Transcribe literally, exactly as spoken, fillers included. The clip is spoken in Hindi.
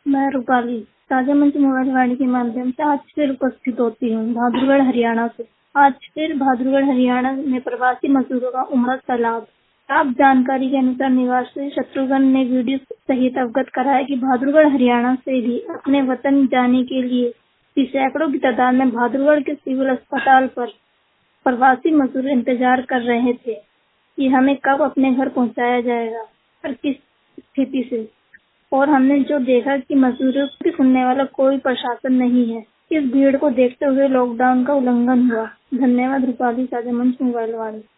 मैं रूपाली ताजा मंच मोबाइल वाणी के माध्यम से आज फिर उपस्थित होती हूँ बहादुरगढ़ हरियाणा से। आज फिर बहादुरगढ़ हरियाणा में प्रवासी मजदूरों का उमदा सा लाभ। प्राप्त जानकारी के अनुसार निवासी शत्रुघ्न ने वीडियो सहित अवगत कराया कि बहादुरगढ़ हरियाणा से भी अपने वतन जाने के लिए भी सैकड़ों की तादाद में बहादुरगढ़ के सिविल अस्पताल पर प्रवासी मजदूर इंतजार कर रहे थे कि हमें कब अपने घर पहुंचाया जाएगा और किस स्थिति से। और हमने जो देखा कि मजदूरों की सुनने वाला कोई प्रशासन नहीं है। इस भीड़ को देखते हुए लॉकडाउन का उल्लंघन हुआ। धन्यवाद रूपाली ताजा मंच मोबाइल वाणी।